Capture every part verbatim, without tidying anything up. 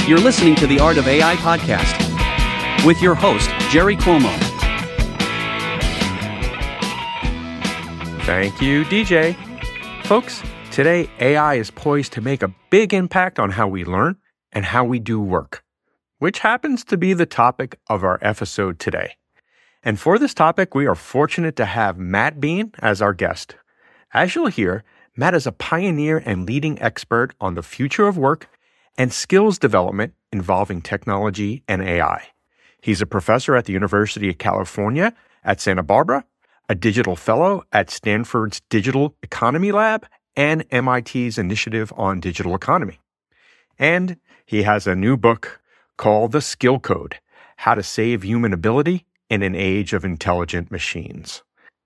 You're listening to the Art of A I podcast with your host, Jerry Cuomo. Thank you, D J. Folks, today A I is poised to make a big impact on how we learn and how we do work, which happens to be the topic of our episode today. And for this topic, we are fortunate to have Matt Bean as our guest. As you'll hear, Matt is a pioneer and leading expert on the future of work and skills development involving technology and A I. He's a professor at the University of California at Santa Barbara, a digital fellow at Stanford's Digital Economy Lab, and M I T's Initiative on Digital Economy. And he has a new book called The Skill Code: How to Save Human Ability in an Age of Intelligent Machines.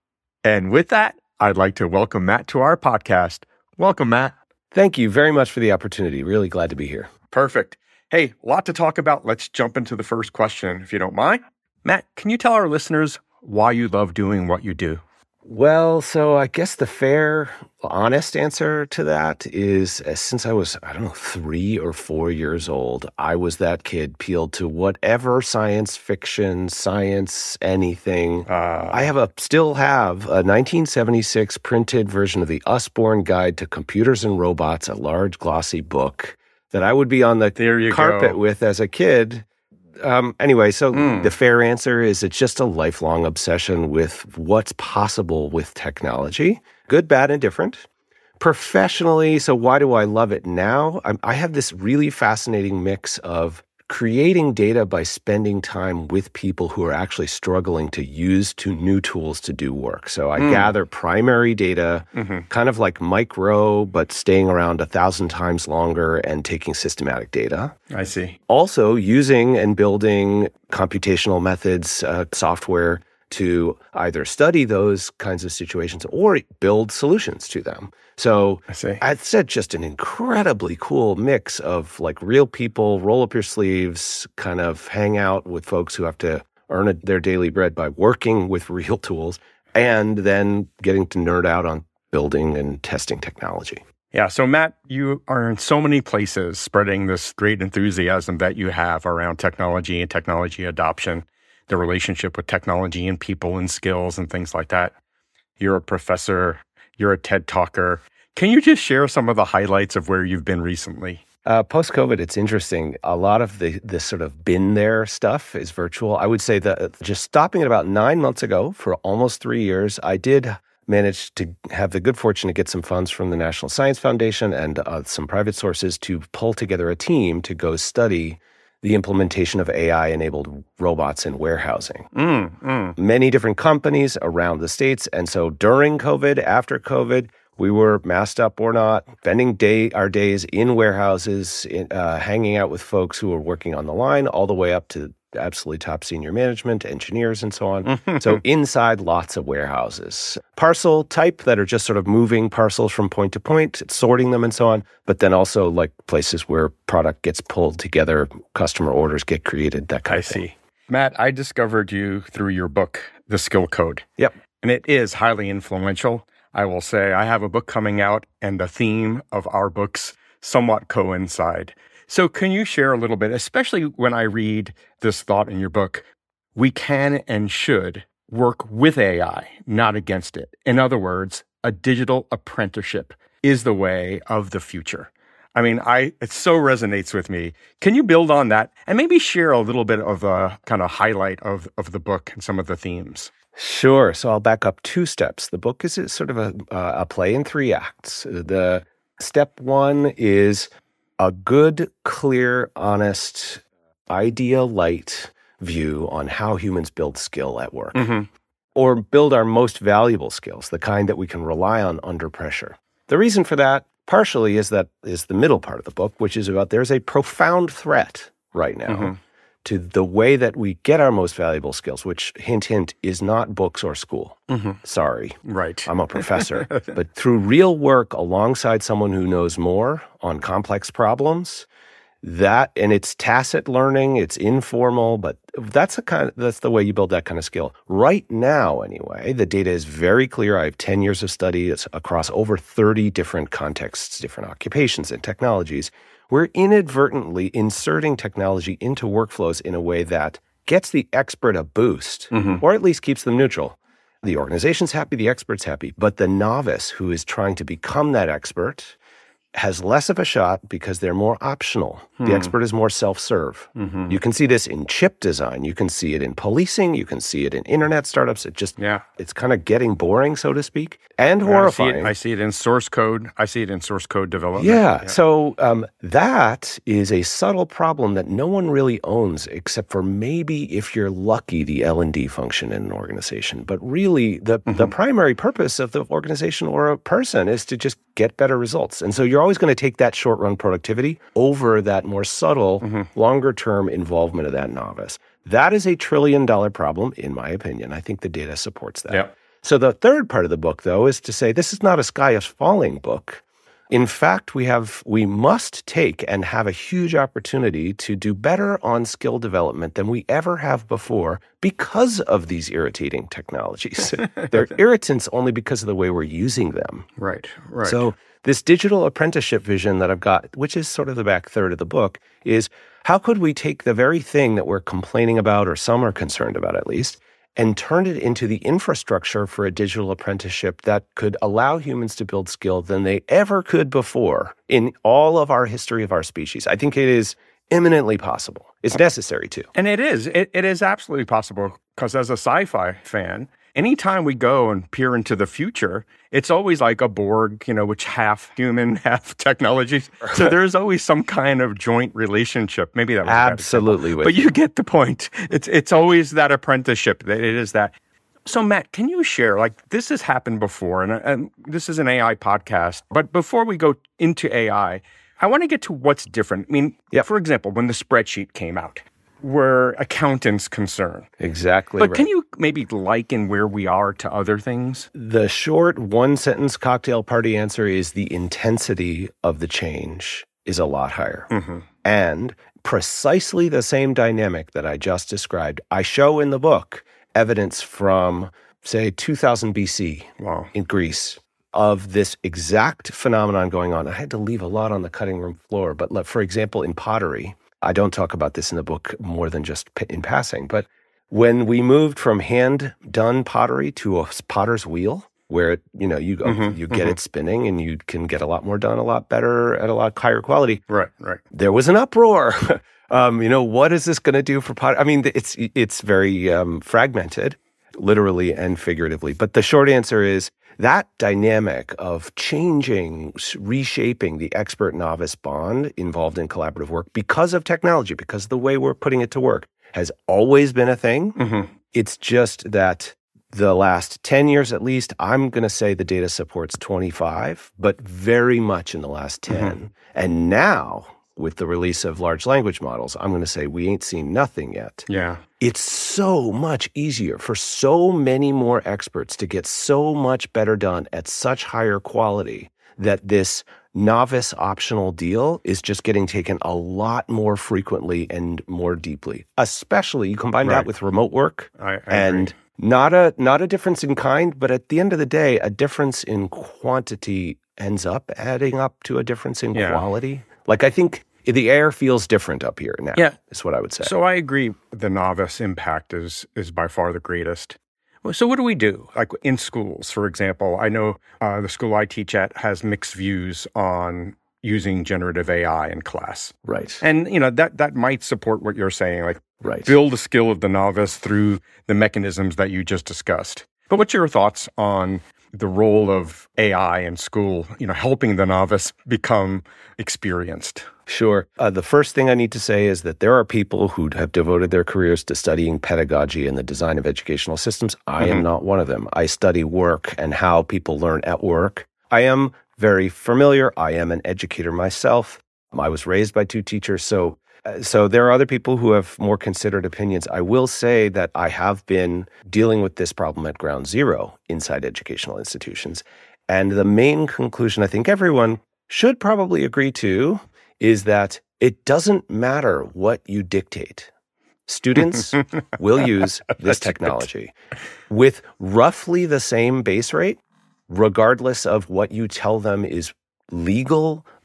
And with that, I'd like to welcome Matt to our podcast. Welcome, Matt. Thank you very much for the opportunity. Really glad to be here. Perfect. Hey, a lot to talk about. Let's jump into the first question, if you don't mind. Matt, can you tell our listeners why you love doing what you do? Well, so I guess the fair, honest answer to that is uh, since I was, I don't know, three or four years old, I was that kid peeled to whatever science fiction, science, anything. Uh, I have a still have a nineteen seventy-six printed version of the Usborne Guide to Computers and Robots, a large glossy book that I would be on the there you carpet go. with as a kid. Um, anyway, so mm. the fair answer is it's just a lifelong obsession with what's possible with technology, good, bad, and different. Professionally, so why do I love it now? I, I have this really fascinating mix of creating data by spending time with people who are actually struggling to use two new tools to do work. So I mm. gather primary data, mm-hmm. kind of like micro, but staying around a thousand times longer and taking systematic data. I see. Also using and building computational methods, uh, software to either study those kinds of situations or build solutions to them. So I see. I'd said just an incredibly cool mix of like real people, roll up your sleeves, kind of hang out with folks who have to earn a, their daily bread by working with real tools, and then getting to nerd out on building and testing technology. Yeah, so Matt, you are in so many places spreading this great enthusiasm that you have around technology and technology adoption, the relationship with technology and people and skills and things like that. You're a professor, you're a TED talker. Can you just share some of the highlights of where you've been recently? Uh, post-COVID, it's interesting. A lot of the this sort of been there stuff is virtual. I would say that just stopping at about nine months ago for almost three years, I did manage to have the good fortune to get some funds from the National Science Foundation and uh, some private sources to pull together a team to go study the implementation of A I-enabled robots in warehousing. Mm, mm. Many different companies around the States. And so during COVID, after COVID, we were masked up or not, spending day, our days in warehouses, in, uh, hanging out with folks who were working on the line, all the way up to absolutely top senior management, engineers, and so on. So inside lots of warehouses. Parcel type that are just sort of moving parcels from point to point, sorting them and so on, but then also like places where product gets pulled together, customer orders get created, that kind I of thing. see. Matt, I discovered you through your book, The Skill Code. Yep. And it is highly influential. I will say I have a book coming out and the theme of our books somewhat coincide. So can you share a little bit, especially when I read this thought in your book, we can and should work with A I, not against it. In other words, a digital apprenticeship is the way of the future. I mean, I it so resonates with me. Can you build on that and maybe share a little bit of a kind of highlight of, of the book and some of the themes? Sure. So I'll back up two steps. The book is sort of a, uh, a play in three acts. The step one is a good, clear, honest, idea light view on how humans build skill at work, mm-hmm. or build our most valuable skills, the kind that we can rely on under pressure. The reason for that, partially, is that is the middle part of the book, which is about there's a profound threat right now mm-hmm. to the way that we get our most valuable skills, which, hint, hint, is not books or school. Mm-hmm. Sorry. Right. I'm a professor. But through real work alongside someone who knows more on complex problems, that, and it's tacit learning, it's informal, but that's a kind of, that's the way you build that kind of skill. Right now, anyway, the data is very clear. I have ten years of study. It's across over thirty different contexts, different occupations and technologies. we're inadvertently inserting technology into workflows in a way that gets the expert a boost, mm-hmm. or at least keeps them neutral. The organization's happy, the expert's happy, but the novice who is trying to become that expert has less of a shot because they're more optional. Hmm. The expert is more self-serve. Mm-hmm. You can see this in chip design. You can see it in policing. You can see it in internet startups. It just, yeah. it's kind of getting boring, so to speak, and yeah, horrifying. I see, it, I see it in source code. I see it in source code development. Yeah. yeah. So um, that is a subtle problem that no one really owns, except for maybe, if you're lucky, the L and D function in an organization. But really, the, mm-hmm. the primary purpose of the organization or a person is to just get better results. And so you're always going to take that short-run productivity over that more subtle, mm-hmm. longer-term involvement of that novice. That is a trillion-dollar problem, in my opinion. I think the data supports that. Yep. So the third part of the book, though, is to say this is not a sky is falling book. In fact, we have we must take and have a huge opportunity to do better on skill development than we ever have before because of these irritating technologies. They're irritants only because of the way we're using them. Right, right. So this digital apprenticeship vision that I've got, which is sort of the back third of the book, is how could we take the very thing that we're complaining about, or some are concerned about at least, and turn it into the infrastructure for a digital apprenticeship that could allow humans to build skill than they ever could before in all of our history of our species. I think it is eminently possible. It's necessary too. And it is. It, it is absolutely possible because as a sci-fi fan, anytime we go and peer into the future, it's always like a Borg, you know, which half human, half technology. So there's always some kind of joint relationship. Maybe that was absolutely, but you. you get the point. It's it's always that apprenticeship. That it is that. So Matt, can you share? Like this has happened before, and, and this is an A I podcast. But before we go into A I, I want to get to what's different. I mean, yeah. For example, when the spreadsheet came out, were accountants concerned. Exactly But right. Can you maybe liken where we are to other things? The short one-sentence cocktail party answer is the intensity of the change is a lot higher. Mm-hmm. And precisely the same dynamic that I just described, I show in the book evidence from, say, two thousand B C wow. in Greece of this exact phenomenon going on. I had to leave a lot on the cutting room floor, but for example, in pottery, I don't talk about this in the book more than just in passing, but when we moved from hand-done pottery to a potter's wheel, where you know you mm-hmm, you get mm-hmm. it spinning and you can get a lot more done, a lot better at a lot higher quality. Right, right. There was an uproar. um, you know, what is this going to do for pottery? I mean, it's it's very um, fragmented, literally and figuratively. But the short answer is that dynamic of changing, reshaping the expert-novice bond involved in collaborative work because of technology, because of the way we're putting it to work, has always been a thing. Mm-hmm. It's just that the last ten years at least, I'm going to say the data supports twenty-five, but very much in the last ten. Mm-hmm. And now, with the release of large language models, I'm going to say we ain't seen nothing yet. Yeah. It's so much easier for so many more experts to get so much better done at such higher quality that this novice optional deal is just getting taken a lot more frequently and more deeply. Especially, you combine right. that with remote work I, I and agree. not a not a difference in kind, but at the end of the day, a difference in quantity ends up adding up to a difference in yeah. quality. Like I think the air feels different up here now, yeah. is what I would say. So I agree the novice impact is is by far the greatest. So what do we do? Like in schools, for example, I know uh, the school I teach at has mixed views on using generative A I in class. Right. And, you know, that that might support what you're saying, like right. build the skill of the novice through the mechanisms that you just discussed. But what's your thoughts on the role of A I in school, you know, helping the novice become experienced? Sure. Uh, the first thing I need to say is that there are people who have devoted their careers to studying pedagogy and the design of educational systems. I mm-hmm. am not one of them. I study work and how people learn at work. I am very familiar. I am an educator myself. I was raised by two teachers. So, uh, so there are other people who have more considered opinions. I will say that I have been dealing with this problem at ground zero inside educational institutions. And the main conclusion I think everyone should probably agree to is that it doesn't matter what you dictate. Students will use this technology with roughly the same base rate, regardless of what you tell them is legal,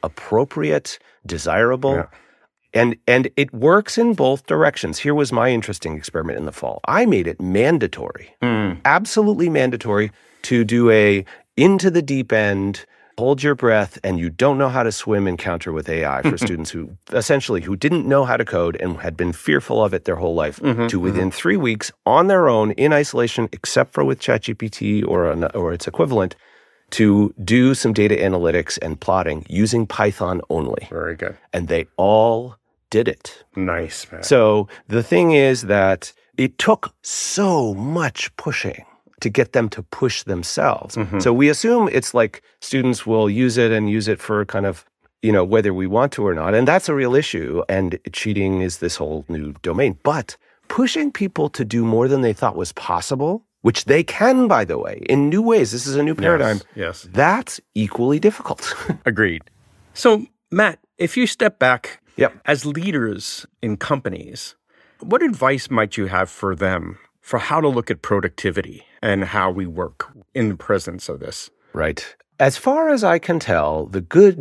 appropriate, desirable. Yeah. And and it works in both directions. Here was my interesting experiment in the fall. I made it mandatory, Mm. absolutely mandatory to do a into the deep end, hold your breath, and you don't know how to swim encounter with A I for students who essentially who didn't know how to code and had been fearful of it their whole life Mm-hmm, to within mm-hmm. three weeks on their own in isolation, except for with ChatGPT or, an, or its equivalent, to do some data analytics and plotting using Python only. Very good. And they all did it. Nice, man. So the thing is that it took so much pushing to get them to push themselves. Mm-hmm. So we assume it's like students will use it and use it for kind of, you know, whether we want to or not. And that's a real issue. And cheating is this whole new domain. But pushing people to do more than they thought was possible, which they can, by the way, in new ways. This is a new paradigm. Yes. yes. That's equally difficult. Agreed. So, Matt, if you step back yep. as leaders in companies, what advice might you have for them for how to look at productivity and how we work in the presence of this? Right. As far as I can tell, the good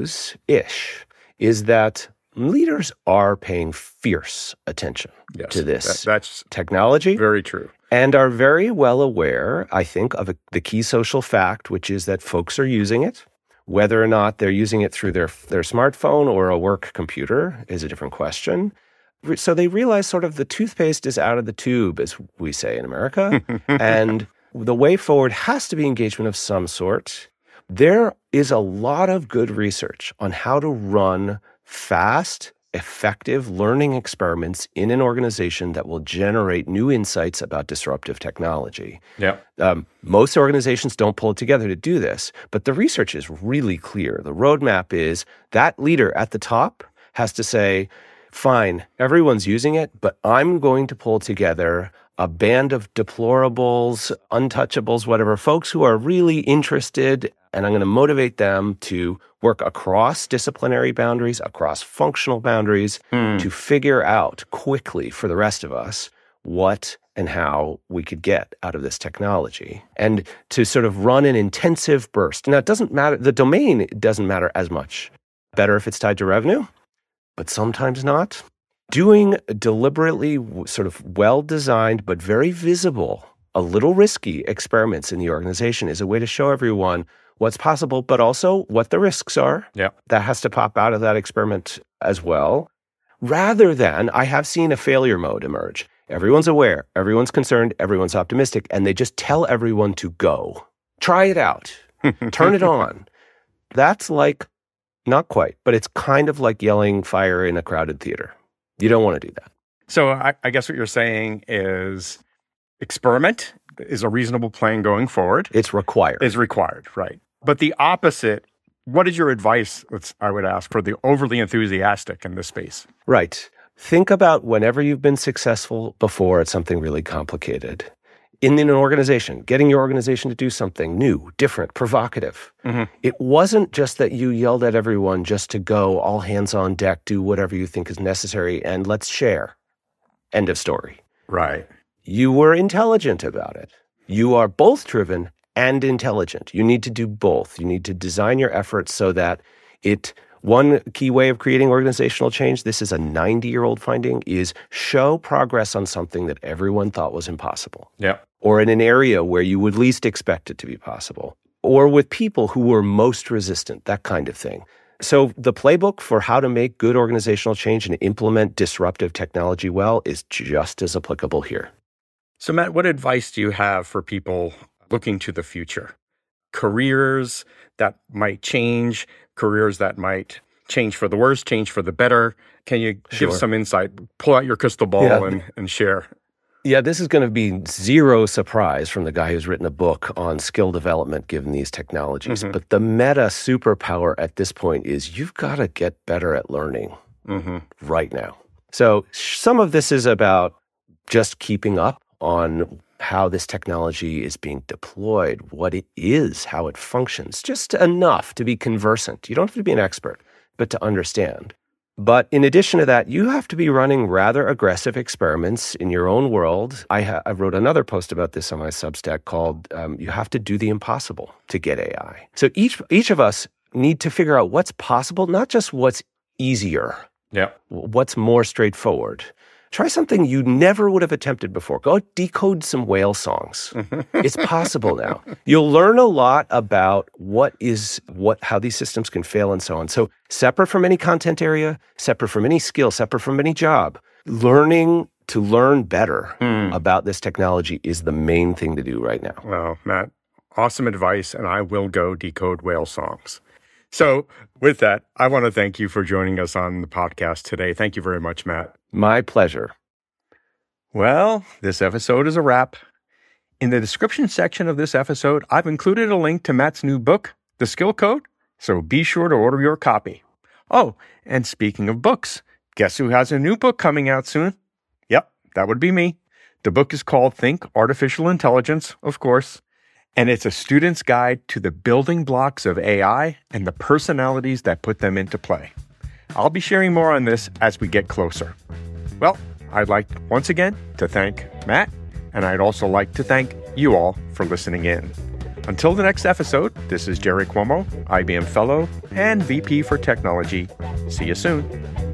news-ish is that leaders are paying fierce attention yes, to this that, that's technology. Very true. And are very well aware, I think, of a, the key social fact, which is that folks are using it. Whether or not they're using it through their, their smartphone or a work computer is a different question. So they realize sort of the toothpaste is out of the tube, as we say in America. And the way forward has to be engagement of some sort. There is a lot of good research on how to run fast, effective learning experiments in an organization that will generate new insights about disruptive technology. Yeah. Um, most organizations don't pull it together to do this, but the research is really clear. The roadmap is that leader at the top has to say, fine, everyone's using it, but I'm going to pull together a band of deplorables, untouchables, whatever, folks who are really interested, and I'm going to motivate them to work across disciplinary boundaries, across functional boundaries, mm. to figure out quickly for the rest of us what and how we could get out of this technology, and to sort of run an intensive burst. Now, it doesn't matter, the domain doesn't matter as much. Better if it's tied to revenue, but sometimes not. Doing deliberately sort of well-designed but very visible, a little risky experiments in the organization is a way to show everyone what's possible, but also what the risks are. Yeah. That has to pop out of that experiment as well. Rather than, I have seen a failure mode emerge. Everyone's aware, everyone's concerned, everyone's optimistic, and they just tell everyone to go. Try it out. Turn it on. That's like, not quite, but it's kind of like yelling fire in a crowded theater. You don't want to do that. So I, I guess what you're saying is experiment is a reasonable plan going forward. It's required. Is required, right. But the opposite, what is your advice, let's, I would ask, for the overly enthusiastic in this space? Right. Think about whenever you've been successful before at something really complicated. In an organization, getting your organization to do something new, different, provocative. Mm-hmm. It wasn't just that you yelled at everyone just to go all hands on deck, do whatever you think is necessary, and let's share. End of story. Right. You were intelligent about it. You are both driven and intelligent. You need to do both. You need to design your efforts so that it, one key way of creating organizational change, this is a ninety-year-old finding, is show progress on something that everyone thought was impossible. Yeah. Or in an area where you would least expect it to be possible. Or with people who were most resistant, that kind of thing. So the playbook for how to make good organizational change and implement disruptive technology well is just as applicable here. So Matt, what advice do you have for people looking to the future? Careers that might change, careers that might change for the worse, change for the better. Can you Sure. give some insight? Pull out your crystal ball Yeah. and, and share. Yeah, this is going to be zero surprise from the guy who's written a book on skill development given these technologies. Mm-hmm. But the meta superpower at this point is you've got to get better at learning mm-hmm. right now. So some of this is about just keeping up on how this technology is being deployed, what it is, how it functions, just enough to be conversant. You don't have to be an expert, but to understand. But in addition to that, you have to be running rather aggressive experiments in your own world. I, ha- I wrote another post about this on my Substack called um, You Have to Do the Impossible to Get A I. So each each of us need to figure out what's possible, not just what's easier, Yeah. what's more straightforward. Try something you never would have attempted before. Go decode some whale songs. It's possible now. You'll learn a lot about what is what, how these systems can fail and so on. So separate from any content area, separate from any skill, separate from any job, learning to learn better mm. about this technology is the main thing to do right now. Well, Matt, awesome advice, and I will go decode whale songs. So with that, I want to thank you for joining us on the podcast today. Thank you very much, Matt. My pleasure. Well, this episode is a wrap. In the description section of this episode, I've included a link to Matt's new book, The Skill Code, so be sure to order your copy. Oh, and speaking of books, guess who has a new book coming out soon? Yep, that would be me. The book is called Think Artificial Intelligence, of course, and it's a student's guide to the building blocks of A I and the personalities that put them into play. I'll be sharing more on this as we get closer. Well, I'd like once again to thank Matt, and I'd also like to thank you all for listening in. Until the next episode, this is Jerry Cuomo, I B M Fellow and V P for Technology. See you soon.